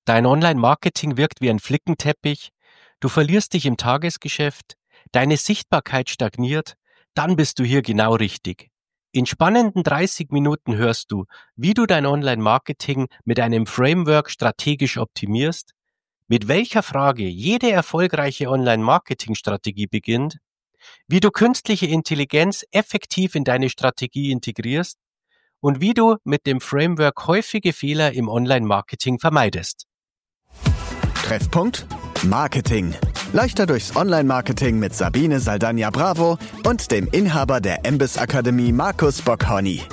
Dein Online-Marketing wirkt wie ein Flickenteppich, du verlierst dich im Tagesgeschäft, deine Sichtbarkeit stagniert, dann bist du hier genau richtig. In spannenden 30 Minuten hörst du, wie du dein Online-Marketing mit einem Framework strategisch optimierst, mit welcher Frage jede erfolgreiche Online-Marketing-Strategie beginnt, wie du künstliche Intelligenz effektiv in deine Strategie integrierst und wie du mit dem Framework häufige Fehler im Online-Marketing vermeidest. Treffpunkt Marketing. Leichter durchs Online-Marketing mit Sabine Saldana-Bravo und dem Inhaber der MBIS Akademie Markus Bockhorny.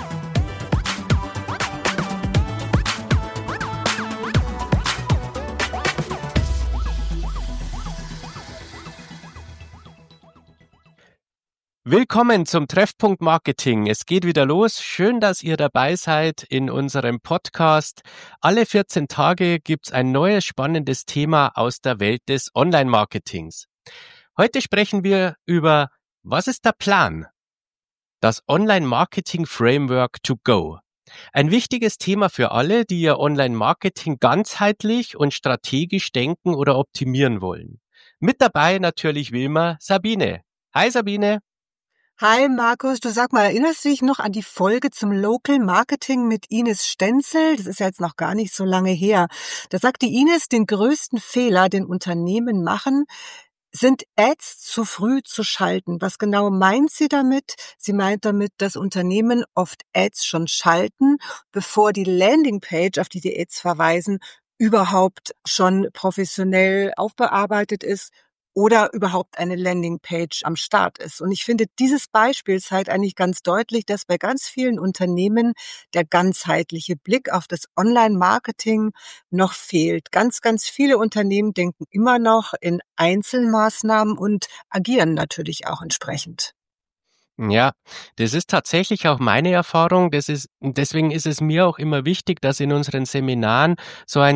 Willkommen zum Treffpunkt Marketing. Es geht wieder los. Schön, dass ihr dabei seid in unserem Podcast. Alle 14 Tage gibt's ein neues spannendes Thema aus der Welt des Online-Marketings. Heute sprechen wir über, was ist der Plan? Das Online-Marketing-Framework to go. Ein wichtiges Thema für alle, die ihr Online-Marketing ganzheitlich und strategisch denken oder optimieren wollen. Mit dabei natürlich wie immer Sabine. Hi Sabine. Hi Markus, du sag mal, erinnerst du dich noch an die Folge zum Local Marketing mit Ines Stenzel? Das ist ja jetzt noch gar nicht so lange her. Da sagte Ines, den größten Fehler, den Unternehmen machen, sind Ads zu früh zu schalten. Was genau meint sie damit? Sie meint damit, dass Unternehmen oft Ads schon schalten, bevor die Landingpage, auf die Ads verweisen, überhaupt schon professionell aufbearbeitet ist oder überhaupt eine Landingpage am Start ist. Und ich finde, dieses Beispiel zeigt eigentlich ganz deutlich, dass bei ganz vielen Unternehmen der ganzheitliche Blick auf das Online-Marketing noch fehlt. Ganz, ganz viele Unternehmen denken immer noch in Einzelmaßnahmen und agieren natürlich auch entsprechend. Ja, das ist tatsächlich auch meine Erfahrung. Deswegen ist es mir auch immer wichtig, dass in unseren Seminaren so ein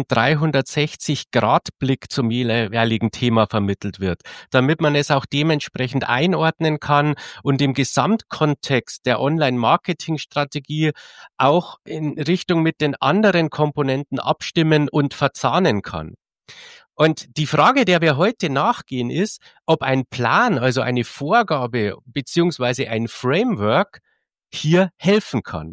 360-Grad-Blick zum jeweiligen Thema vermittelt wird, damit man es auch dementsprechend einordnen kann und im Gesamtkontext der Online-Marketing-Strategie auch in Richtung mit den anderen Komponenten abstimmen und verzahnen kann. Und die Frage, der wir heute nachgehen, ist, ob ein Plan, also eine Vorgabe beziehungsweise ein Framework hier helfen kann.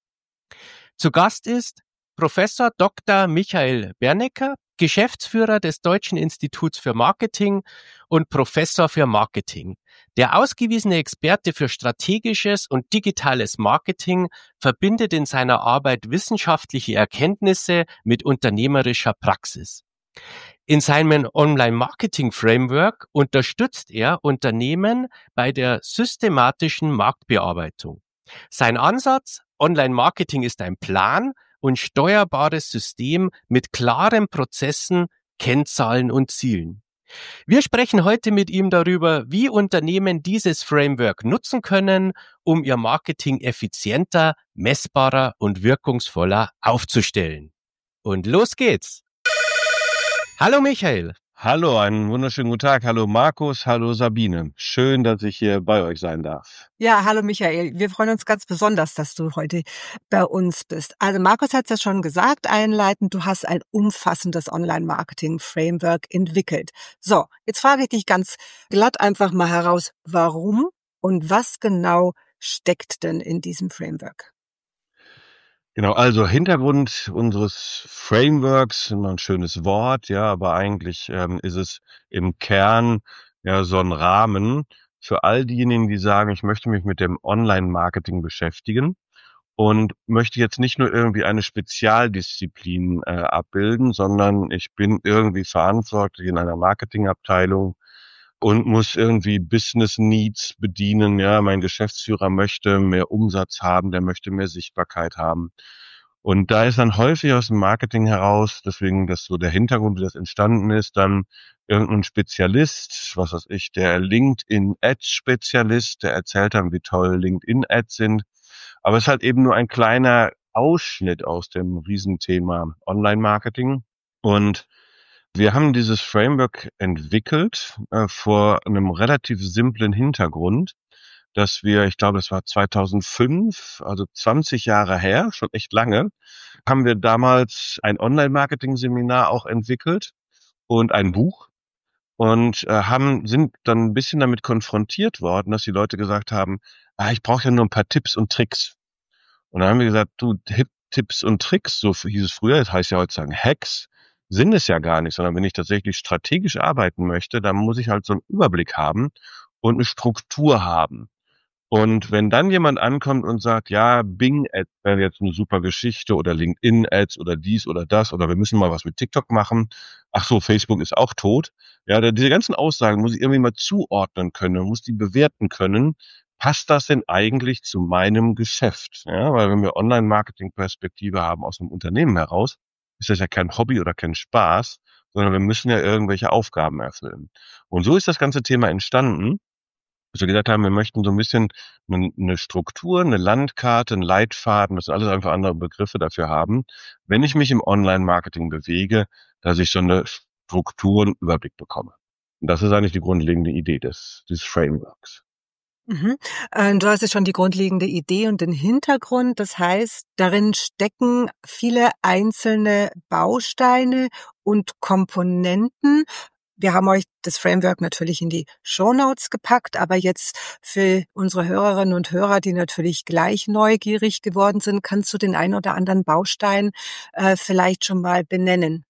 Zu Gast ist Professor Dr. Michael Bernecker, Geschäftsführer des Deutschen Instituts für Marketing und Professor für Marketing. Der ausgewiesene Experte für strategisches und digitales Marketing verbindet in seiner Arbeit wissenschaftliche Erkenntnisse mit unternehmerischer Praxis. In seinem Online-Marketing-Framework unterstützt er Unternehmen bei der systematischen Marktbearbeitung. Sein Ansatz: Online-Marketing ist ein Plan und steuerbares System mit klaren Prozessen, Kennzahlen und Zielen. Wir sprechen heute mit ihm darüber, wie Unternehmen dieses Framework nutzen können, um ihr Marketing effizienter, messbarer und wirkungsvoller aufzustellen. Und los geht's! Hallo Michael. Hallo, einen wunderschönen guten Tag. Hallo Markus, hallo Sabine. Schön, dass ich hier bei euch sein darf. Ja, hallo Michael. Wir freuen uns ganz besonders, dass du heute bei uns bist. Also Markus hat es ja schon gesagt, einleitend, du hast ein umfassendes Online-Marketing-Framework entwickelt. So, jetzt frage ich dich ganz glatt einfach mal heraus, warum und was genau steckt denn in diesem Framework? Genau, also Hintergrund unseres Frameworks, immer ein schönes Wort, ja, aber eigentlich ist es im Kern ja so ein Rahmen für all diejenigen, die sagen, ich möchte mich mit dem Online-Marketing beschäftigen und möchte jetzt nicht nur irgendwie eine Spezialdisziplin abbilden, sondern ich bin irgendwie verantwortlich in einer Marketingabteilung und muss irgendwie Business Needs bedienen. Ja, mein Geschäftsführer möchte mehr Umsatz haben, der möchte mehr Sichtbarkeit haben. Und da ist dann häufig aus dem Marketing heraus, deswegen das so der Hintergrund, wie das entstanden ist, dann irgendein Spezialist, was weiß ich, der LinkedIn-Ads-Spezialist, der erzählt dann, wie toll LinkedIn-Ads sind. Aber es ist halt eben nur ein kleiner Ausschnitt aus dem Riesenthema Online-Marketing. Und wir haben dieses Framework entwickelt vor einem relativ simplen Hintergrund, dass wir, ich glaube, das war 2005, also 20 Jahre her, schon echt lange, haben wir damals ein Online-Marketing-Seminar auch entwickelt und ein Buch und sind dann ein bisschen damit konfrontiert worden, dass die Leute gesagt haben, ich brauche ja nur ein paar Tipps und Tricks. Und dann haben wir gesagt, du, Tipps und Tricks, so hieß es früher, das heißt ja heutzutage Hacks, sind es ja gar nicht, sondern wenn ich tatsächlich strategisch arbeiten möchte, dann muss ich halt so einen Überblick haben und eine Struktur haben. Und wenn dann jemand ankommt und sagt, ja, Bing-Ads wäre jetzt eine super Geschichte oder LinkedIn-Ads oder dies oder das oder wir müssen mal was mit TikTok machen. Ach so, Facebook ist auch tot. Ja, diese ganzen Aussagen muss ich irgendwie mal zuordnen können, muss die bewerten können. Passt das denn eigentlich zu meinem Geschäft? Ja, weil wenn wir Online-Marketing-Perspektive haben aus einem Unternehmen heraus, ist das ja kein Hobby oder kein Spaß, sondern wir müssen ja irgendwelche Aufgaben erfüllen. Und so ist das ganze Thema entstanden, dass wir gesagt haben, wir möchten so ein bisschen eine Struktur, eine Landkarte, 'n Leitfaden, das sind alles einfach andere Begriffe dafür haben, wenn ich mich im Online-Marketing bewege, dass ich so eine Struktur und Überblick bekomme. Und das ist eigentlich die grundlegende Idee dieses Frameworks. Mhm. Du hast jetzt schon die grundlegende Idee und den Hintergrund. Das heißt, darin stecken viele einzelne Bausteine und Komponenten. Wir haben euch das Framework natürlich in die Shownotes gepackt, aber jetzt für unsere Hörerinnen und Hörer, die natürlich gleich neugierig geworden sind, kannst du den ein oder anderen Baustein vielleicht schon mal benennen?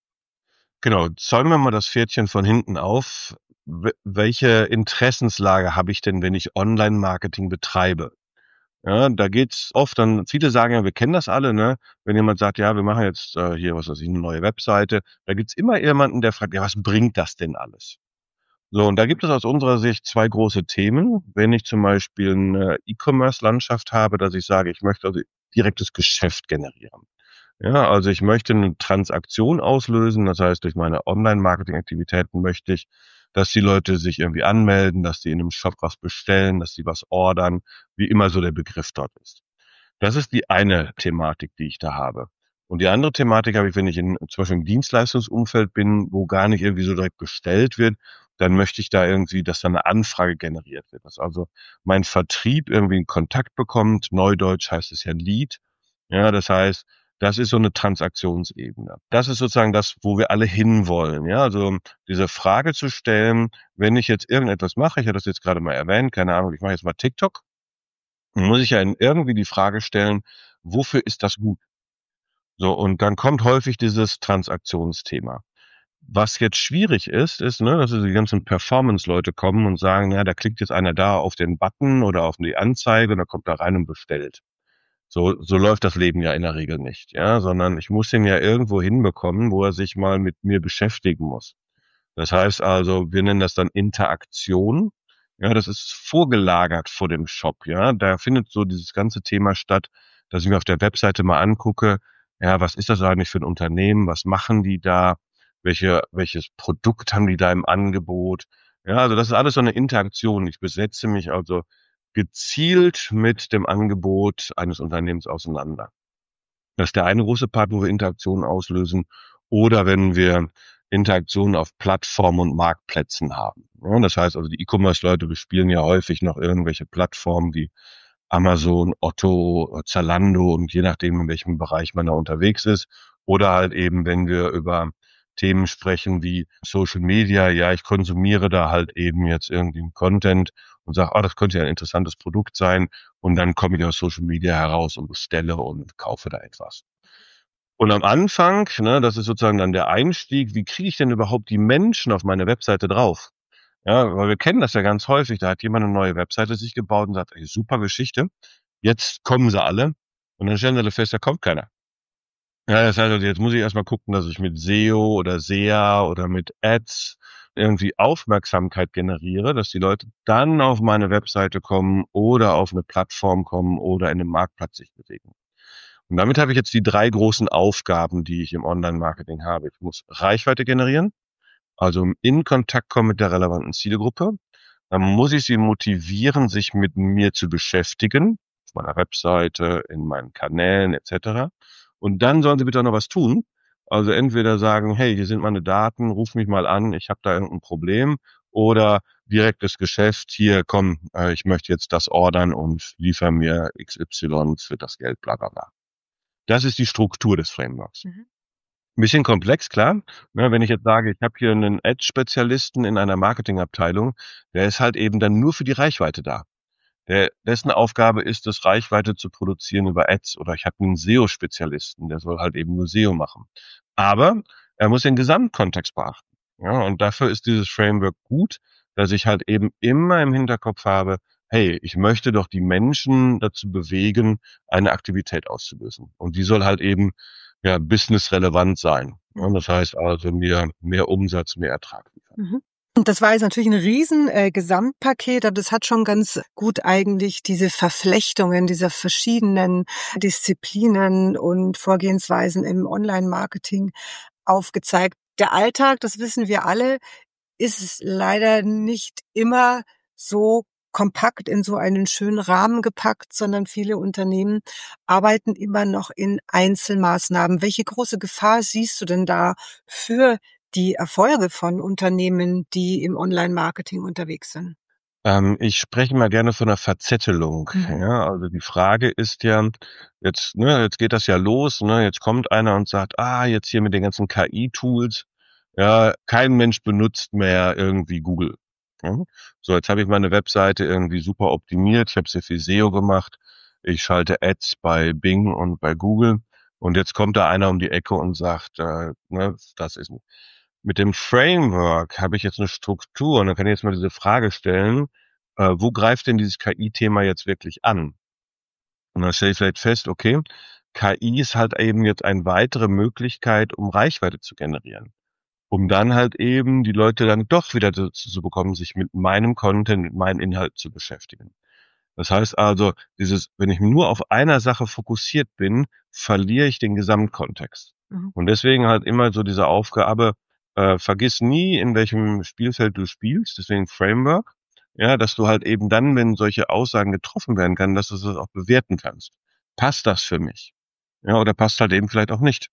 Genau, zäumen wir mal das Pferdchen von hinten auf. Welche Interessenslage habe ich denn, wenn ich Online-Marketing betreibe? Ja, da geht's oft dann, viele sagen ja, wir kennen das alle, ne? Wenn jemand sagt, ja, wir machen jetzt hier, was weiß ich, eine neue Webseite, da gibt's immer jemanden, der fragt, ja, was bringt das denn alles? So, und da gibt es aus unserer Sicht zwei große Themen. Wenn ich zum Beispiel eine E-Commerce-Landschaft habe, dass ich sage, ich möchte also direktes Geschäft generieren. Ja, also ich möchte eine Transaktion auslösen. Das heißt, durch meine Online-Marketing-Aktivitäten möchte ich, dass die Leute sich irgendwie anmelden, dass die in einem Shop was bestellen, dass sie was ordern, wie immer so der Begriff dort ist. Das ist die eine Thematik, die ich da habe. Und die andere Thematik habe ich, wenn ich zum Beispiel im Dienstleistungsumfeld bin, wo gar nicht irgendwie so direkt bestellt wird, dann möchte ich da irgendwie, dass da eine Anfrage generiert wird. Dass also mein Vertrieb irgendwie einen Kontakt bekommt. Neudeutsch heißt es ja Lead. Ja, das heißt, das ist so eine Transaktionsebene. Das ist sozusagen das, wo wir alle hinwollen. Ja, also diese Frage zu stellen, wenn ich jetzt irgendetwas mache, ich hatte das jetzt gerade mal erwähnt, keine Ahnung, ich mache jetzt mal TikTok, dann muss ich ja irgendwie die Frage stellen, wofür ist das gut? So, und dann kommt häufig dieses Transaktionsthema. Was jetzt schwierig ist, ne, dass die ganzen Performance-Leute kommen und sagen, ja, da klickt jetzt einer da auf den Button oder auf die Anzeige und dann kommt da rein und bestellt. So läuft das Leben ja in der Regel nicht, ja, sondern ich muss ihn ja irgendwo hinbekommen, wo er sich mal mit mir beschäftigen muss. Das heißt also, wir nennen das dann Interaktion. Ja, das ist vorgelagert vor dem Shop, ja. Da findet so dieses ganze Thema statt, dass ich mir auf der Webseite mal angucke, ja, was ist das eigentlich für ein Unternehmen? Was machen die da? Welches Produkt haben die da im Angebot? Ja, also das ist alles so eine Interaktion. Ich besetze mich also gezielt mit dem Angebot eines Unternehmens auseinander. Das ist der eine große Part, wo wir Interaktionen auslösen. Oder wenn wir Interaktionen auf Plattformen und Marktplätzen haben. Ja, das heißt also, die E-Commerce-Leute bespielen ja häufig noch irgendwelche Plattformen wie Amazon, Otto, Zalando und je nachdem, in welchem Bereich man da unterwegs ist. Oder halt eben, wenn wir über Themen sprechen wie Social Media, ja, ich konsumiere da halt eben jetzt irgendwie einen Content und sage, das könnte ja ein interessantes Produkt sein. Und dann komme ich aus Social Media heraus und bestelle und kaufe da etwas. Und am Anfang, ne, das ist sozusagen dann der Einstieg, wie kriege ich denn überhaupt die Menschen auf meine Webseite drauf? Ja, weil wir kennen das ja ganz häufig, da hat jemand eine neue Webseite sich gebaut und sagt, ey, super Geschichte, jetzt kommen sie alle. Und dann stellen sie fest, da kommt keiner. Ja, das heißt also, jetzt muss ich erst mal gucken, dass ich mit SEO oder SEA oder mit Ads irgendwie Aufmerksamkeit generiere, dass die Leute dann auf meine Webseite kommen oder auf eine Plattform kommen oder in 'nem Marktplatz sich bewegen. Und damit habe ich jetzt die 3 großen Aufgaben, die ich im Online-Marketing habe. Ich muss Reichweite generieren, also in Kontakt kommen mit der relevanten Zielgruppe. Dann muss ich sie motivieren, sich mit mir zu beschäftigen, auf meiner Webseite, in meinen Kanälen et cetera. Und dann sollen sie bitte auch noch was tun. Also entweder sagen: „Hey, hier sind meine Daten, ruf mich mal an, ich habe da irgend 'n Problem." Oder direktes Geschäft, hier komm, ich möchte jetzt das ordern und liefer mir XY für das Geld, bla bla bla. Das ist die Struktur des Frameworks. Mhm. Ein bisschen komplex, klar. Ne, wenn ich jetzt sage, ich habe hier einen Ad-Spezialisten in einer Marketingabteilung, der ist halt eben dann nur für die Reichweite da. Dessen Aufgabe ist es, Reichweite zu produzieren über Ads. Oder ich habe einen SEO-Spezialisten, der soll halt eben nur SEO machen. Aber er muss den Gesamtkontext beachten. Ja, und dafür ist dieses Framework gut, dass ich halt eben immer im Hinterkopf habe, hey, ich möchte doch die Menschen dazu bewegen, eine Aktivität auszulösen. Und die soll halt eben ja businessrelevant sein. Und das heißt also mir mehr Umsatz, mehr Ertrag liefern. Mhm. Und das war jetzt natürlich ein riesen Gesamtpaket, aber das hat schon ganz gut eigentlich diese Verflechtungen dieser verschiedenen Disziplinen und Vorgehensweisen im Online-Marketing aufgezeigt. Der Alltag, das wissen wir alle, ist es leider nicht immer so kompakt in so einen schönen Rahmen gepackt, sondern viele Unternehmen arbeiten immer noch in Einzelmaßnahmen. Welche große Gefahr siehst du denn da für die Erfolge von Unternehmen, die im Online-Marketing unterwegs sind? Ich spreche mal gerne von einer Verzettelung. Mhm. Ja, also die Frage ist ja, jetzt geht das ja los, ne? Jetzt kommt einer und sagt, jetzt hier mit den ganzen KI-Tools, ja, kein Mensch benutzt mehr irgendwie Google. Ja? So, jetzt habe ich meine Webseite irgendwie super optimiert, ich habe sehr viel SEO gemacht, ich schalte Ads bei Bing und bei Google und jetzt kommt da einer um die Ecke und sagt, das ist mit dem Framework habe ich jetzt eine Struktur und dann kann ich jetzt mal diese Frage stellen, wo greift denn dieses KI-Thema jetzt wirklich an? Und dann stelle ich vielleicht fest, okay, KI ist halt eben jetzt eine weitere Möglichkeit, um Reichweite zu generieren. Um dann halt eben die Leute dann doch wieder dazu zu bekommen, sich mit meinem Content, mit meinem Inhalt zu beschäftigen. Das heißt also, wenn ich nur auf einer Sache fokussiert bin, verliere ich den Gesamtkontext. Mhm. Und deswegen halt immer so diese Aufgabe, vergiss nie, in welchem Spielfeld du spielst, deswegen Framework, ja, dass du halt eben dann, wenn solche Aussagen getroffen werden kann, dass du das auch bewerten kannst. Passt das für mich? Ja, oder passt halt eben vielleicht auch nicht.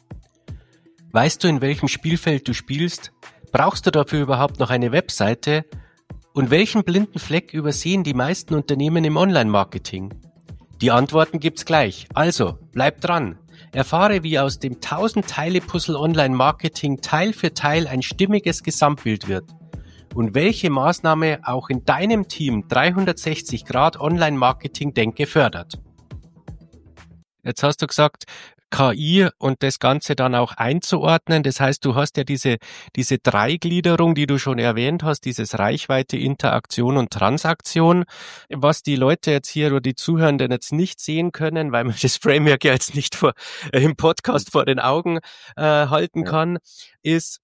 Weißt du, in welchem Spielfeld du spielst? Brauchst du dafür überhaupt noch eine Webseite? Und welchen blinden Fleck übersehen die meisten Unternehmen im Online-Marketing? Die Antworten gibt's gleich. Also, bleib dran. Erfahre, wie aus dem 1000-Teile-Puzzle Online-Marketing Teil für Teil ein stimmiges Gesamtbild wird. Und welche Maßnahme auch in deinem Team 360 Grad Online-Marketing-Denke fördert. Jetzt hast du gesagt, KI und das Ganze dann auch einzuordnen. Das heißt, du hast ja diese Dreigliederung, die du schon erwähnt hast, dieses Reichweite, Interaktion und Transaktion. Was die Leute jetzt hier oder die Zuhörenden jetzt nicht sehen können, weil man das Framework ja jetzt nicht im Podcast vor den Augen halten kann, ist,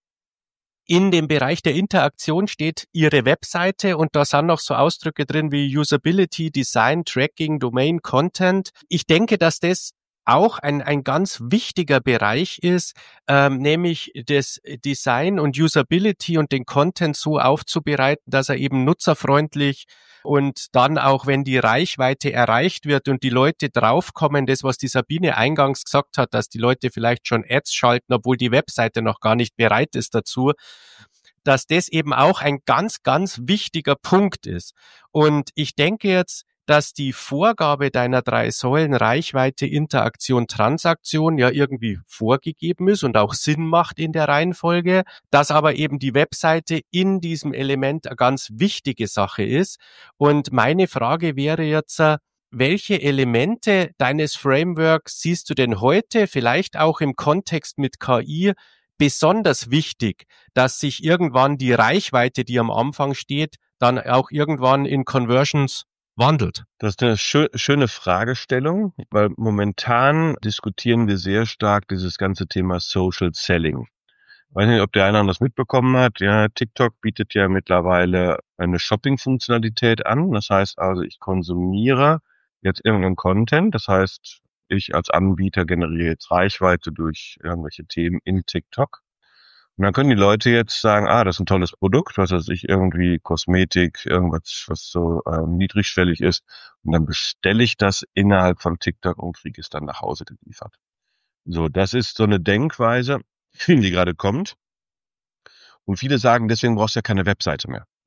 in dem Bereich der Interaktion steht Ihre Webseite und da sind noch so Ausdrücke drin wie Usability, Design, Tracking, Domain, Content. Ich denke, dass das auch ein ganz wichtiger Bereich ist, nämlich das Design und Usability und den Content so aufzubereiten, dass er eben nutzerfreundlich und dann auch, wenn die Reichweite erreicht wird und die Leute draufkommen, das, was die Sabine eingangs gesagt hat, dass die Leute vielleicht schon Ads schalten, obwohl die Webseite noch gar nicht bereit ist dazu, dass das eben auch ein ganz, ganz wichtiger Punkt ist. Und ich denke jetzt, dass die Vorgabe deiner 3 Säulen Reichweite, Interaktion, Transaktion ja irgendwie vorgegeben ist und auch Sinn macht in der Reihenfolge, dass aber eben die Webseite in diesem Element eine ganz wichtige Sache ist. Und meine Frage wäre jetzt, welche Elemente deines Frameworks siehst du denn heute, vielleicht auch im Kontext mit KI, besonders wichtig, dass sich irgendwann die Reichweite, die am Anfang steht, dann auch irgendwann in Conversions wandelt? Das ist eine schöne Fragestellung, weil momentan diskutieren wir sehr stark dieses ganze Thema Social Selling. Ich weiß nicht, ob der eine das mitbekommen hat. Ja, TikTok bietet ja mittlerweile eine Shopping-Funktionalität an. Das heißt also, ich konsumiere jetzt irgendeinen Content. Das heißt, ich als Anbieter generiere jetzt Reichweite durch irgendwelche Themen in TikTok. Und dann können die Leute jetzt sagen, das ist ein tolles Produkt, was weiß ich, irgendwie Kosmetik, irgendwas, was so niedrigschwellig ist. Und dann bestelle ich das innerhalb von TikTok und kriege es dann nach Hause geliefert. So, das ist so eine Denkweise, die gerade kommt. Und viele sagen, deswegen brauchst du ja keine Webseite mehr.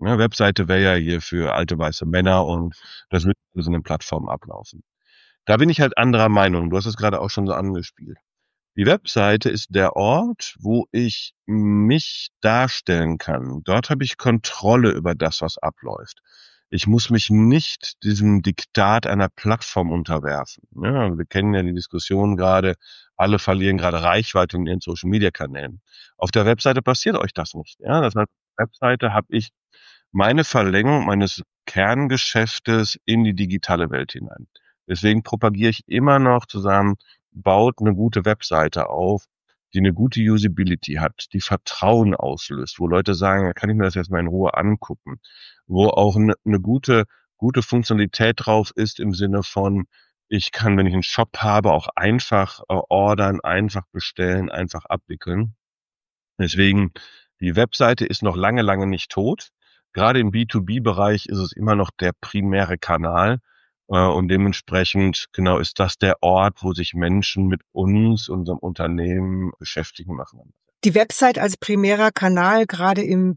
Ja, Webseite wäre ja hier für alte weiße Männer und das wird über so eine Plattform ablaufen. Da bin ich halt anderer Meinung. Du hast es gerade auch schon so angespielt. Die Webseite ist der Ort, wo ich mich darstellen kann. Dort habe ich Kontrolle über das, was abläuft. Ich muss mich nicht diesem Diktat einer Plattform unterwerfen. Ja, wir kennen ja die Diskussion gerade, alle verlieren gerade Reichweite in ihren Social-Media-Kanälen. Auf der Webseite passiert euch das nicht. Ja, das heißt, auf der Webseite habe ich meine Verlängerung meines Kerngeschäftes in die digitale Welt hinein. Deswegen propagiere ich immer noch zusammen, baut eine gute Webseite auf, die eine gute Usability hat, die Vertrauen auslöst, wo Leute sagen, da kann ich mir das jetzt mal in Ruhe angucken, wo auch eine gute Funktionalität drauf ist im Sinne von, ich kann, wenn ich einen Shop habe, auch einfach ordern, einfach bestellen, einfach abwickeln. Deswegen, die Webseite ist noch lange, lange nicht tot. Gerade im B2B-Bereich ist es immer noch der primäre Kanal. Und dementsprechend, genau, ist das der Ort, wo sich Menschen mit uns, unserem Unternehmen beschäftigen machen. Die Website als primärer Kanal, gerade im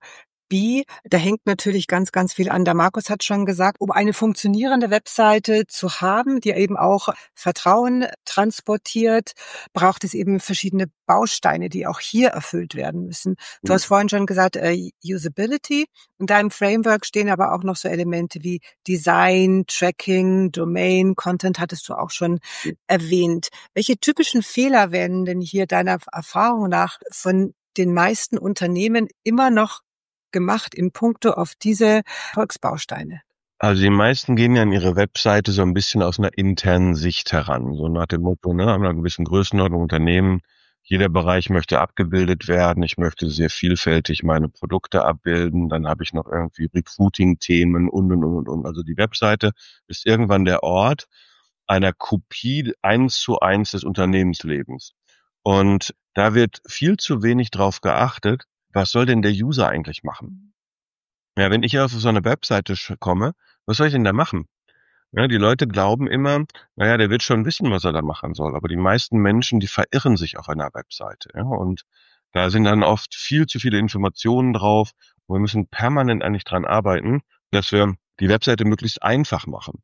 B2B, da hängt natürlich ganz, ganz viel an. Der Markus hat schon gesagt, um eine funktionierende Webseite zu haben, die eben auch Vertrauen transportiert, braucht es eben verschiedene Bausteine, die auch hier erfüllt werden müssen. Du hast vorhin schon gesagt, Usability. In deinem Framework stehen aber auch noch so Elemente wie Design, Tracking, Domain, Content hattest du auch schon erwähnt. Welche typischen Fehler werden denn hier deiner Erfahrung nach von den meisten Unternehmen immer noch gemacht in puncto auf diese Volksbausteine? Also die meisten gehen ja an ihre Webseite so ein bisschen aus einer internen Sicht heran. So nach dem Motto, ne, haben wir eine gewisse Größenordnung Unternehmen. Jeder Bereich möchte abgebildet werden. Ich möchte sehr vielfältig meine Produkte abbilden. Dann habe ich noch irgendwie Recruiting-Themen und. Also die Webseite ist irgendwann der Ort einer Kopie 1:1 des Unternehmenslebens. Und da wird viel zu wenig drauf geachtet, was soll denn der User eigentlich machen? Ja, wenn ich auf so eine Webseite komme, was soll ich denn da machen? Ja, die Leute glauben immer, naja, der wird schon wissen, was er da machen soll. Aber die meisten Menschen, die verirren sich auf einer Webseite. Ja, und da sind dann oft viel zu viele Informationen drauf. Und wir müssen permanent eigentlich dran arbeiten, dass wir die Webseite möglichst einfach machen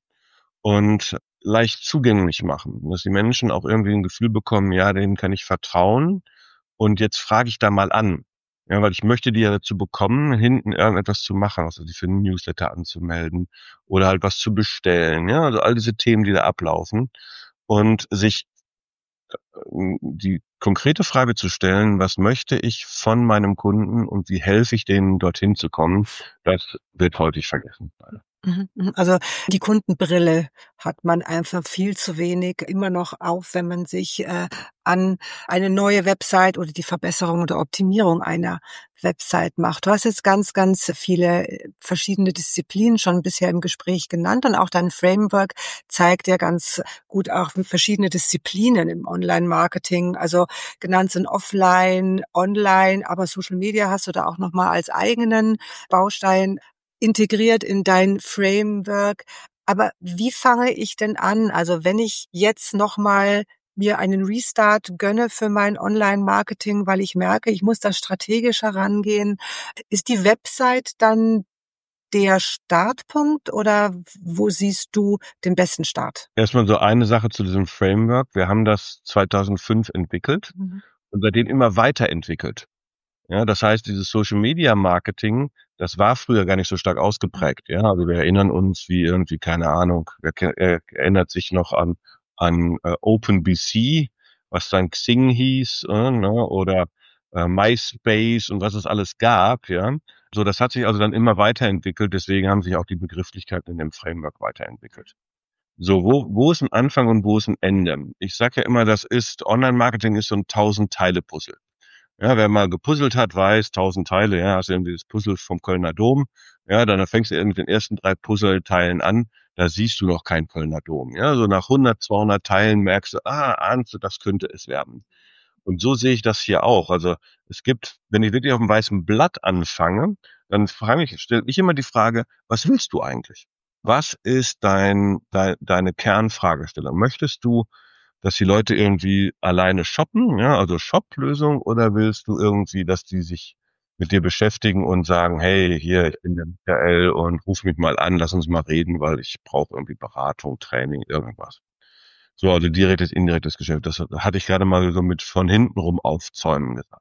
und leicht zugänglich machen. Dass die Menschen auch irgendwie ein Gefühl bekommen, ja, denen kann ich vertrauen. Und jetzt frage ich da mal an. Ja, weil ich möchte die ja dazu bekommen, hinten irgendetwas zu machen, also die für einen Newsletter anzumelden oder halt was zu bestellen. Ja, also all diese Themen, die da ablaufen und sich die konkrete Frage zu stellen, was möchte ich von meinem Kunden und wie helfe ich denen, dorthin zu kommen, das wird häufig vergessen. Also die Kundenbrille hat man einfach viel zu wenig immer noch auf, wenn man sich an eine neue Website oder die Verbesserung oder Optimierung einer Website macht. Du hast jetzt ganz, ganz viele verschiedene Disziplinen schon bisher im Gespräch genannt und auch dein Framework zeigt ja ganz gut auch verschiedene Disziplinen im Online-Marketing. Also genannt sind Offline, Online, aber Social Media hast du da auch nochmal als eigenen Baustein integriert in dein Framework. Aber wie fange ich denn an? Also wenn ich jetzt nochmal mir einen Restart gönne für mein Online-Marketing, weil ich merke, ich muss da strategisch herangehen. Ist die Website dann der Startpunkt oder wo siehst du den besten Start? Erstmal so eine Sache zu diesem Framework. Wir haben das 2005 entwickelt und seitdem immer weiterentwickelt. Ja, das heißt, dieses Social Media Marketing, das war früher gar nicht so stark ausgeprägt. Ja, also wir erinnern uns, wie irgendwie, keine Ahnung, wer erinnert sich noch an OpenBC, was dann Xing hieß, ne, oder MySpace und was es alles gab, ja. So, das hat sich also dann immer weiterentwickelt, deswegen haben sich auch die Begrifflichkeiten in dem Framework weiterentwickelt. So, wo ist ein Anfang und wo ist ein Ende? Ich sage ja immer, Online-Marketing ist so ein 1000-Teile-Puzzle. Ja, wer mal gepuzzelt hat, weiß, 1000 Teile, ja, hast du irgendwie das Puzzle vom Kölner Dom. Ja, dann fängst du mit den ersten 3 Puzzleteilen an, da siehst du noch keinen Kölner Dom. Ja, so nach 100, 200 Teilen merkst du, ahnst du, das könnte es werden. Und so sehe ich das hier auch. Also es gibt, wenn ich wirklich auf dem weißen Blatt anfange, dann stelle ich immer die Frage, was willst du eigentlich? Was ist deine Kernfragestellung? Möchtest du, dass die Leute irgendwie alleine shoppen, ja, also Shop-Lösung, oder willst du irgendwie, dass die sich mit dir beschäftigen und sagen, hey, hier, ich bin der Michael und ruf mich mal an, lass uns mal reden, weil ich brauche irgendwie Beratung, Training, irgendwas. So, also direktes, indirektes Geschäft. Das hatte ich gerade mal so mit von hinten rum aufzäumen gesagt.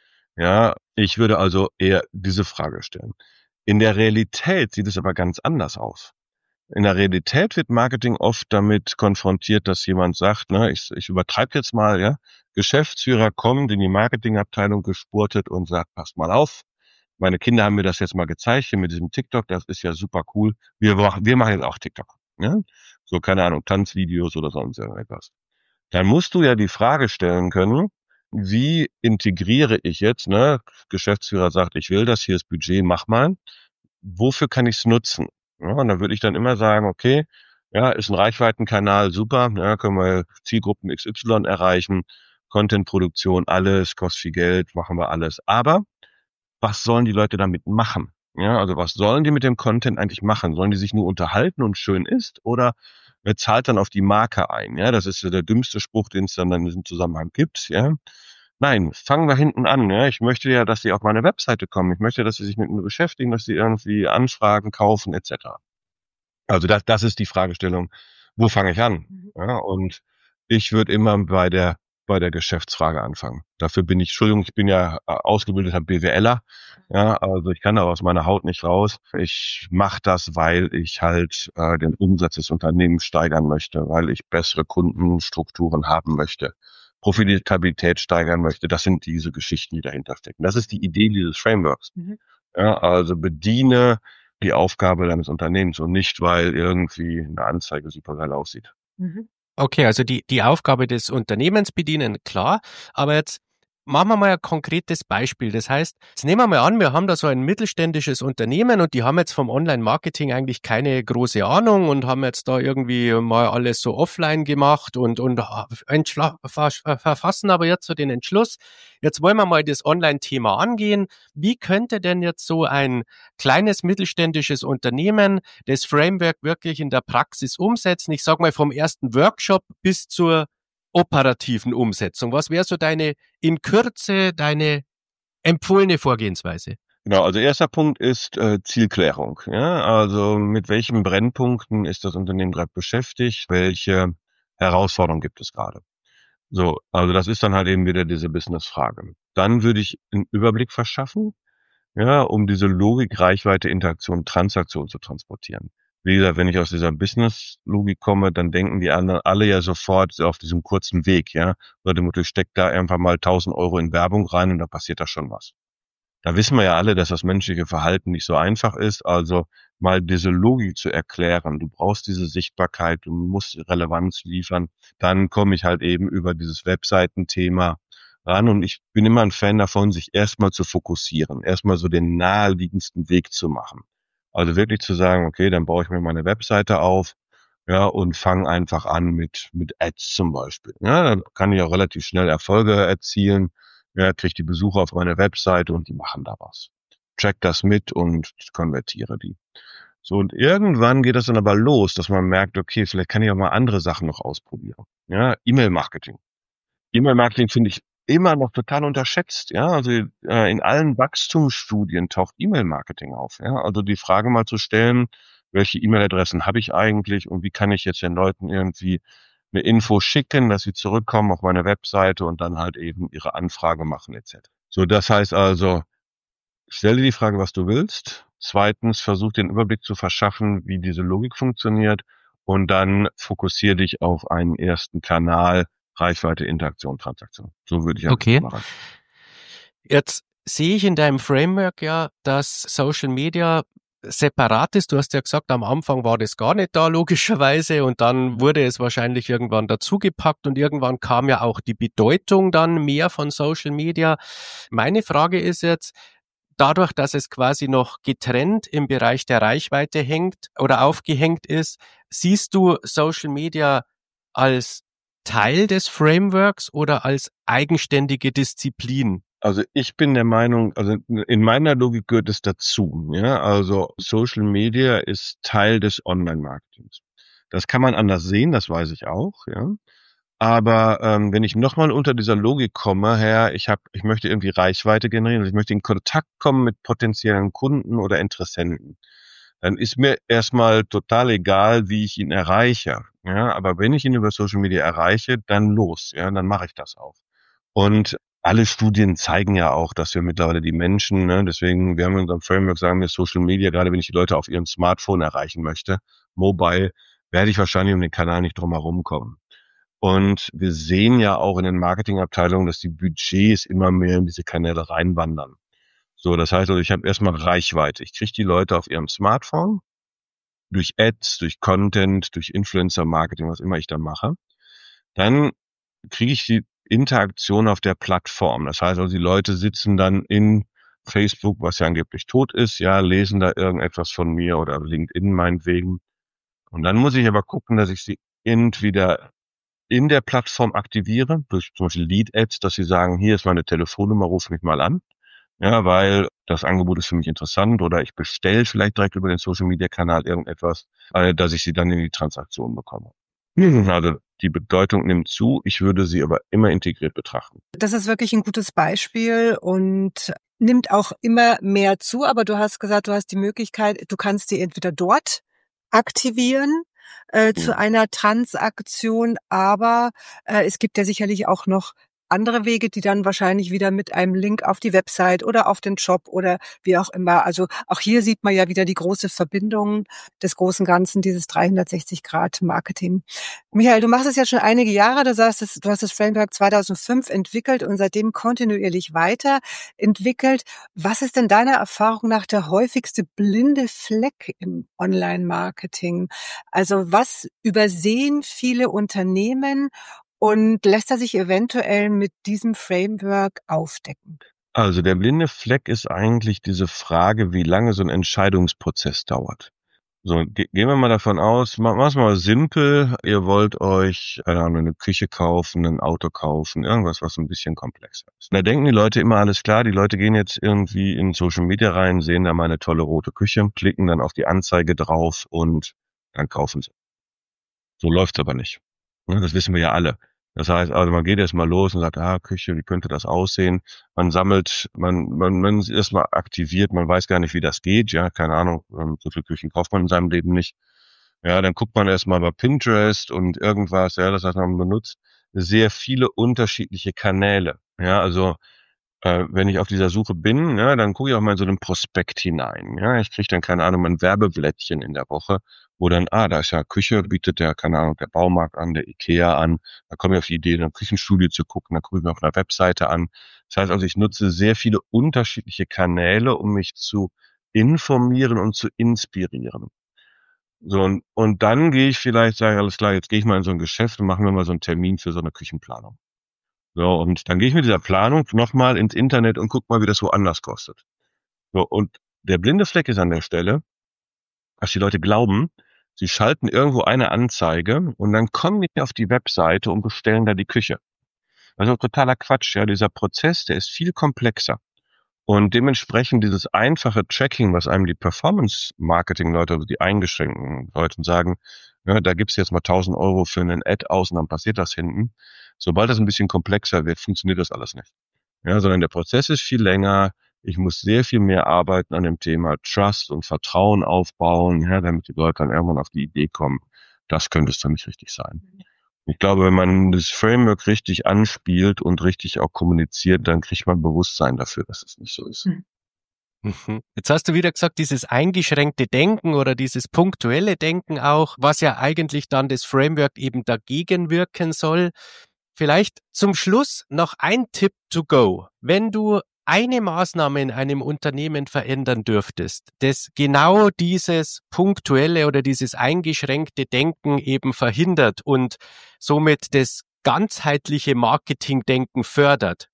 Ja, ich würde also eher diese Frage stellen. In der Realität sieht es aber ganz anders aus. In der Realität wird Marketing oft damit konfrontiert, dass jemand sagt, ne, ich übertreibe jetzt mal, ja, Geschäftsführer kommt in die Marketingabteilung gespurtet und sagt, passt mal auf, meine Kinder haben mir das jetzt mal gezeigt hier mit diesem TikTok, das ist ja super cool. Wir machen jetzt auch TikTok. Ja? So, keine Ahnung, Tanzvideos oder sonst irgendetwas. Dann musst du ja die Frage stellen können, wie integriere ich jetzt, ne? Geschäftsführer sagt, ich will das, hier ist Budget, mach mal. Wofür kann ich es nutzen? Ja, und da würde ich dann immer sagen, okay, ja, ist ein Reichweitenkanal, super, ja, können wir Zielgruppen XY erreichen, Contentproduktion, alles, kostet viel Geld, machen wir alles. Aber was sollen die Leute damit machen? Ja, also was sollen die mit dem Content eigentlich machen? Sollen die sich nur unterhalten und schön ist oder wer zahlt dann auf die Marke ein? Ja, das ist ja der dümmste Spruch, den es dann in diesem Zusammenhang gibt. Ja, nein, fangen wir hinten an. Ja, ich möchte ja, dass sie auf meine Webseite kommen. Ich möchte, dass sie sich mit mir beschäftigen, dass sie irgendwie Anfragen kaufen etc. Also das ist die Fragestellung, wo fange ich an? Ja, und ich würde immer bei der Geschäftsfrage anfangen. Dafür bin ich, Entschuldigung, ich bin ja ausgebildeter BWLer. Ja, also ich kann da aus meiner Haut nicht raus. Ich mache das, weil ich halt den Umsatz des Unternehmens steigern möchte, weil ich bessere Kundenstrukturen haben möchte, Profitabilität steigern möchte. Das sind diese Geschichten, die dahinter stecken. Das ist die Idee dieses Frameworks. Ja, also bediene die Aufgabe deines Unternehmens und nicht, weil irgendwie eine Anzeige super geil aussieht. Okay, also die Aufgabe des Unternehmens bedienen, klar. Aber jetzt machen wir mal ein konkretes Beispiel. Das heißt, jetzt nehmen wir mal an, wir haben da so ein mittelständisches Unternehmen und die haben jetzt vom Online-Marketing eigentlich keine große Ahnung und haben jetzt da irgendwie mal alles so offline gemacht und verfassen aber jetzt so den Entschluss, jetzt wollen wir mal das Online-Thema angehen. Wie könnte denn jetzt so ein kleines mittelständisches Unternehmen das Framework wirklich in der Praxis umsetzen? Ich sage mal vom ersten Workshop bis zur operativen Umsetzung. Was wäre so in Kürze deine empfohlene Vorgehensweise? Genau, also erster Punkt ist Zielklärung. Ja, also mit welchen Brennpunkten ist das Unternehmen gerade beschäftigt? Welche Herausforderungen gibt es gerade? So, also das ist dann halt eben wieder diese Business-Frage. Dann würde ich einen Überblick verschaffen, ja, um diese Logik, Reichweite, Interaktion, Transaktion zu transportieren. Wie gesagt, wenn ich aus dieser Business-Logik komme, dann denken die anderen alle ja sofort so auf diesem kurzen Weg, ja. Oder dem Motto, ich steck da einfach mal 1.000 Euro in Werbung rein und da passiert da schon was. Da wissen wir ja alle, dass das menschliche Verhalten nicht so einfach ist. Also mal diese Logik zu erklären. Du brauchst diese Sichtbarkeit, du musst Relevanz liefern. Dann komme ich halt eben über dieses Webseitenthema ran und ich bin immer ein Fan davon, sich erstmal zu fokussieren, erstmal so den naheliegendsten Weg zu machen. Also wirklich zu sagen, okay, dann baue ich mir meine Webseite auf, ja, und fange einfach an mit Ads zum Beispiel. Ja, dann kann ich auch relativ schnell Erfolge erzielen. Ja, kriege die Besucher auf meine Webseite und die machen da was. Check das mit und konvertiere die. So, und irgendwann geht das dann aber los, dass man merkt, okay, vielleicht kann ich auch mal andere Sachen noch ausprobieren. Ja, E-Mail-Marketing. E-Mail-Marketing finde ich immer noch total unterschätzt. Ja, also in allen Wachstumsstudien taucht E-Mail-Marketing auf. Ja, also die Frage mal zu stellen, welche E-Mail-Adressen habe ich eigentlich und wie kann ich jetzt den Leuten irgendwie eine Info schicken, dass sie zurückkommen auf meine Webseite und dann halt eben ihre Anfrage machen etc. So, das heißt also, stell dir die Frage, was du willst. Zweitens, versuch den Überblick zu verschaffen, wie diese Logik funktioniert und dann fokussiere dich auf einen ersten Kanal, Reichweite, Interaktion, Transaktion. So würde ich Okay. machen. Jetzt sehe ich in deinem Framework ja, dass Social Media separat ist. Du hast ja gesagt, am Anfang war das gar nicht da, logischerweise, und dann wurde es wahrscheinlich irgendwann dazugepackt und irgendwann kam ja auch die Bedeutung dann mehr von Social Media. Meine Frage ist jetzt, dadurch, dass es quasi noch getrennt im Bereich der Reichweite hängt oder aufgehängt ist, siehst du Social Media als Teil des Frameworks oder als eigenständige Disziplin? Also ich bin der Meinung, also in meiner Logik gehört es dazu. Ja, also Social Media ist Teil des Online-Marketings. Das kann man anders sehen, das weiß ich auch. Ja, Aber wenn ich nochmal unter dieser Logik komme, ich möchte irgendwie Reichweite generieren, ich möchte in Kontakt kommen mit potenziellen Kunden oder Interessenten, dann ist mir erstmal total egal, wie ich ihn erreiche. Ja, aber wenn ich ihn über Social Media erreiche, dann los, ja, dann mache ich das auch. Und alle Studien zeigen ja auch, dass wir mittlerweile die Menschen, ne, deswegen, wir haben in unserem Framework, sagen wir Social Media, gerade wenn ich die Leute auf ihrem Smartphone erreichen möchte, mobile, werde ich wahrscheinlich um den Kanal nicht drum herum kommen. Und wir sehen ja auch in den Marketingabteilungen, dass die Budgets immer mehr in diese Kanäle reinwandern. So, das heißt also, ich habe erstmal Reichweite. Ich kriege die Leute auf ihrem Smartphone durch Ads, durch Content, durch Influencer-Marketing, was immer ich da mache. Dann kriege ich die Interaktion auf der Plattform. Das heißt also, die Leute sitzen dann in Facebook, was ja angeblich tot ist, ja, lesen da irgendetwas von mir oder LinkedIn meinetwegen. Und dann muss ich aber gucken, dass ich sie entweder in der Plattform aktiviere, durch zum Beispiel Lead-Ads, dass sie sagen, hier ist meine Telefonnummer, ruf mich mal an. Ja, weil das Angebot ist für mich interessant oder ich bestelle vielleicht direkt über den Social-Media-Kanal irgendetwas, dass ich sie dann in die Transaktion bekomme. Also die Bedeutung nimmt zu, ich würde sie aber immer integriert betrachten. Das ist wirklich ein gutes Beispiel und nimmt auch immer mehr zu, aber du hast gesagt, du hast die Möglichkeit, du kannst die entweder dort aktivieren zu einer Transaktion, aber es gibt ja sicherlich auch noch andere Wege, die dann wahrscheinlich wieder mit einem Link auf die Website oder auf den Job oder wie auch immer. Also auch hier sieht man ja wieder die große Verbindung des großen Ganzen, dieses 360-Grad-Marketing. Michael, du machst es ja schon einige Jahre. Du hast das Framework 2005 entwickelt und seitdem kontinuierlich weiterentwickelt. Was ist denn deiner Erfahrung nach der häufigste blinde Fleck im Online-Marketing? Also was übersehen viele Unternehmen und lässt er sich eventuell mit diesem Framework aufdecken? Also der blinde Fleck ist eigentlich diese Frage, wie lange so ein Entscheidungsprozess dauert. So, gehen wir mal davon aus, machen wir mal simpel, ihr wollt euch, keine Ahnung, eine Küche kaufen, ein Auto kaufen, irgendwas, was ein bisschen komplexer ist. Da denken die Leute immer, alles klar, die Leute gehen jetzt irgendwie in Social Media rein, sehen da mal eine tolle rote Küche, klicken dann auf die Anzeige drauf und dann kaufen sie. So läuft's aber nicht. Ne, das wissen wir ja alle. Das heißt, also man geht erst mal los und sagt, Küche, wie könnte das aussehen? Man sammelt, man ist erstmal aktiviert, man weiß gar nicht, wie das geht, ja, keine Ahnung, so viele Küchen kauft man in seinem Leben nicht. Ja, dann guckt man erstmal bei Pinterest und irgendwas, ja, das heißt, man benutzt sehr viele unterschiedliche Kanäle. Ja, also wenn ich auf dieser Suche bin, ja, dann gucke ich auch mal in so einen Prospekt hinein. Ja, ich kriege dann, keine Ahnung, ein Werbeblättchen in der Woche, wo dann, da ist ja Küche, bietet der, keine Ahnung, der Baumarkt an, der IKEA an. Da komme ich auf die Idee, eine Küchenstudie zu gucken, dann gucke ich mir auf einer Webseite an. Das heißt also, ich nutze sehr viele unterschiedliche Kanäle, um mich zu informieren und zu inspirieren. So, und dann gehe ich vielleicht, sage, alles klar, jetzt gehe ich mal in so ein Geschäft und machen wir mal so einen Termin für so eine Küchenplanung. So, und dann gehe ich mit dieser Planung nochmal ins Internet und guck mal, wie das woanders kostet. So, und der blinde Fleck ist an der Stelle, dass die Leute glauben, sie schalten irgendwo eine Anzeige und dann kommen die auf die Webseite und bestellen da die Küche. Also totaler Quatsch, ja. Dieser Prozess, der ist viel komplexer. Und dementsprechend dieses einfache Tracking, was einem die Performance-Marketing-Leute, also die eingeschränkten Leute sagen, ja, da gibt's jetzt mal 1.000 € für einen Ad aus und dann passiert das hinten. Sobald das ein bisschen komplexer wird, funktioniert das alles nicht. Ja, sondern der Prozess ist viel länger. Ich muss sehr viel mehr arbeiten an dem Thema Trust und Vertrauen aufbauen, ja, damit die Leute dann irgendwann auf die Idee kommen, das könnte es für mich richtig sein. Ich glaube, wenn man das Framework richtig anspielt und richtig auch kommuniziert, dann kriegt man Bewusstsein dafür, dass es nicht so ist. Mhm. Jetzt hast du wieder gesagt, dieses eingeschränkte Denken oder dieses punktuelle Denken auch, was ja eigentlich dann das Framework eben dagegen wirken soll. Vielleicht zum Schluss noch ein Tipp to go. Wenn du eine Maßnahme in einem Unternehmen verändern dürftest, das genau dieses punktuelle oder dieses eingeschränkte Denken eben verhindert und somit das ganzheitliche Marketingdenken fördert,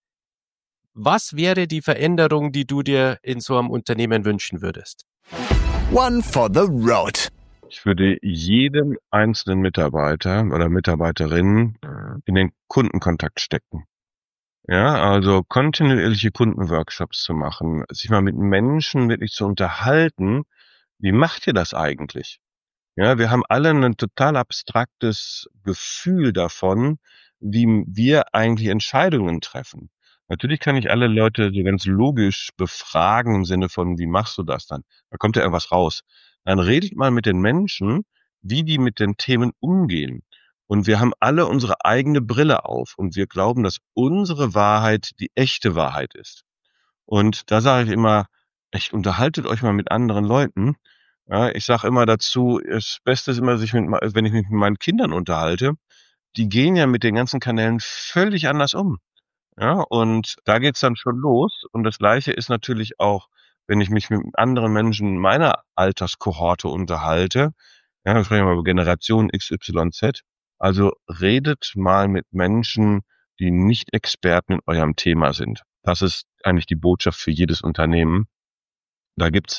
was wäre die Veränderung, die du dir in so einem Unternehmen wünschen würdest? One for the road. Ich würde jedem einzelnen Mitarbeiter oder Mitarbeiterin in den Kundenkontakt stecken. Ja, also kontinuierliche Kundenworkshops zu machen, sich mal mit Menschen wirklich zu unterhalten. Wie macht ihr das eigentlich? Ja, wir haben alle ein total abstraktes Gefühl davon, wie wir eigentlich Entscheidungen treffen. Natürlich kann ich alle Leute so ganz logisch befragen im Sinne von, wie machst du das dann? Da kommt ja irgendwas raus. Dann redet mal mit den Menschen, wie die mit den Themen umgehen. Und wir haben alle unsere eigene Brille auf und wir glauben, dass unsere Wahrheit die echte Wahrheit ist. Und da sage ich immer, echt, unterhaltet euch mal mit anderen Leuten. Ja, ich sage immer dazu, das Beste ist immer, wenn ich mich mit meinen Kindern unterhalte, die gehen ja mit den ganzen Kanälen völlig anders um. Ja, und da geht's dann schon los. Und das Gleiche ist natürlich auch, wenn ich mich mit anderen Menschen meiner Alterskohorte unterhalte. Ja, wir sprechen mal über Generation XYZ. Also redet mal mit Menschen, die nicht Experten in eurem Thema sind. Das ist eigentlich die Botschaft für jedes Unternehmen. Da gibt's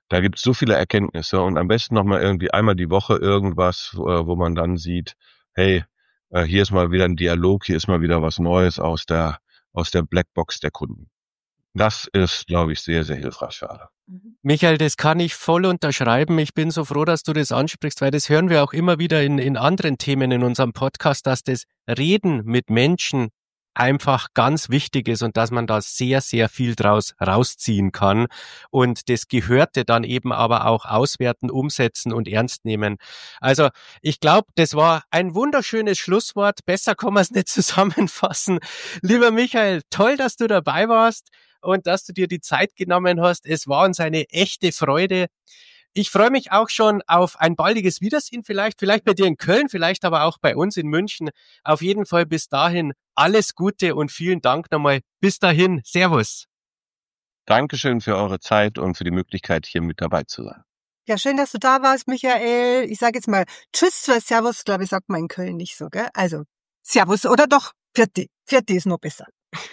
so viele Erkenntnisse und am besten noch mal irgendwie einmal die Woche irgendwas, wo man dann sieht, hey, hier ist mal wieder ein Dialog, hier ist mal wieder was Neues aus der Blackbox der Kunden. Das ist, glaube ich, sehr, sehr hilfreich für alle. Michael, das kann ich voll unterschreiben. Ich bin so froh, dass du das ansprichst, weil das hören wir auch immer wieder in anderen Themen in unserem Podcast, dass das Reden mit Menschen einfach ganz wichtig ist und dass man da sehr, sehr viel draus rausziehen kann und das Gehörte dann eben aber auch auswerten, umsetzen und ernst nehmen. Also ich glaube, das war ein wunderschönes Schlusswort. Besser kann man es nicht zusammenfassen. Lieber Michael, toll, dass du dabei warst und dass du dir die Zeit genommen hast. Es war uns eine echte Freude. Ich freue mich auch schon auf ein baldiges Wiedersehen, vielleicht bei dir in Köln, vielleicht aber auch bei uns in München. Auf jeden Fall bis dahin alles Gute und vielen Dank nochmal. Bis dahin, Servus. Dankeschön für eure Zeit und für die Möglichkeit, hier mit dabei zu sein. Ja, schön, dass du da warst, Michael. Ich sage jetzt mal Tschüss, weil Servus, glaube ich, sagt man in Köln nicht so, gell? Also, Servus oder doch Pfiat. Pfiat ist noch besser.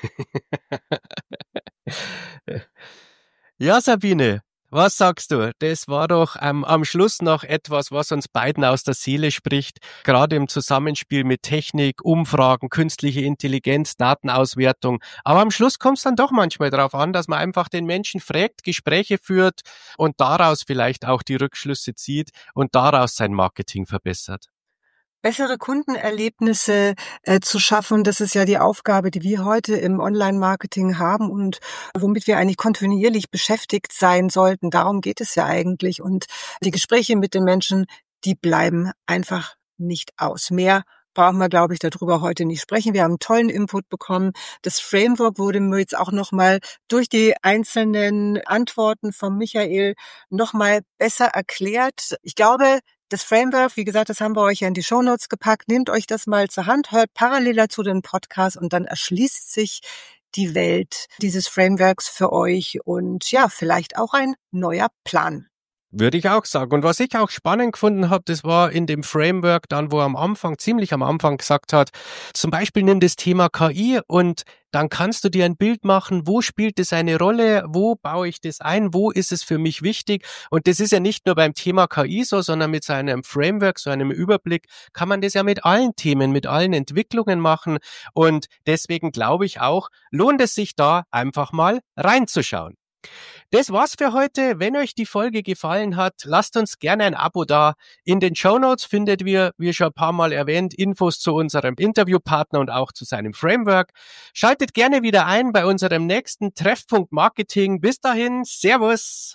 Ja, Sabine. Was sagst du? Das war doch am Schluss noch etwas, was uns beiden aus der Seele spricht, gerade im Zusammenspiel mit Technik, Umfragen, künstliche Intelligenz, Datenauswertung. Aber am Schluss kommt es dann doch manchmal darauf an, dass man einfach den Menschen fragt, Gespräche führt und daraus vielleicht auch die Rückschlüsse zieht und daraus sein Marketing verbessert. Bessere Kundenerlebnisse zu schaffen, das ist ja die Aufgabe, die wir heute im Online-Marketing haben und womit wir eigentlich kontinuierlich beschäftigt sein sollten. Darum geht es ja eigentlich. Und die Gespräche mit den Menschen, die bleiben einfach nicht aus. Mehr brauchen wir, glaube ich, darüber heute nicht sprechen. Wir haben einen tollen Input bekommen. Das Framework wurde mir jetzt auch nochmal durch die einzelnen Antworten von Michael nochmal besser erklärt. Ich glaube, das Framework, wie gesagt, das haben wir euch ja in die Shownotes gepackt. Nehmt euch das mal zur Hand, hört parallel dazu den Podcast und dann erschließt sich die Welt dieses Frameworks für euch und ja, vielleicht auch ein neuer Plan. Würde ich auch sagen. Und was ich auch spannend gefunden habe, das war in dem Framework dann, wo er ziemlich am Anfang gesagt hat, zum Beispiel nimm das Thema KI und dann kannst du dir ein Bild machen, wo spielt es eine Rolle, wo baue ich das ein, wo ist es für mich wichtig. Und das ist ja nicht nur beim Thema KI so, sondern mit so einem Framework, so einem Überblick, kann man das ja mit allen Themen, mit allen Entwicklungen machen. Und deswegen glaube ich auch, lohnt es sich da einfach mal reinzuschauen. Das war's für heute. Wenn euch die Folge gefallen hat, lasst uns gerne ein Abo da. In den Shownotes findet ihr, wie schon ein paar Mal erwähnt, Infos zu unserem Interviewpartner und auch zu seinem Framework. Schaltet gerne wieder ein bei unserem nächsten Treffpunkt Marketing. Bis dahin, Servus.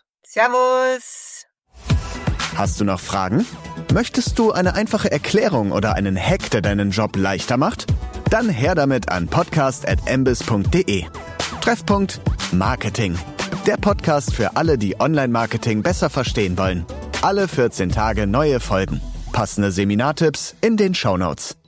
Servus. Hast du noch Fragen? Möchtest du eine einfache Erklärung oder einen Hack, der deinen Job leichter macht? Dann her damit an podcast@embis.de. Treffpunkt Marketing. Der Podcast für alle, die Online-Marketing besser verstehen wollen. Alle 14 Tage neue Folgen. Passende Seminartipps in den Shownotes.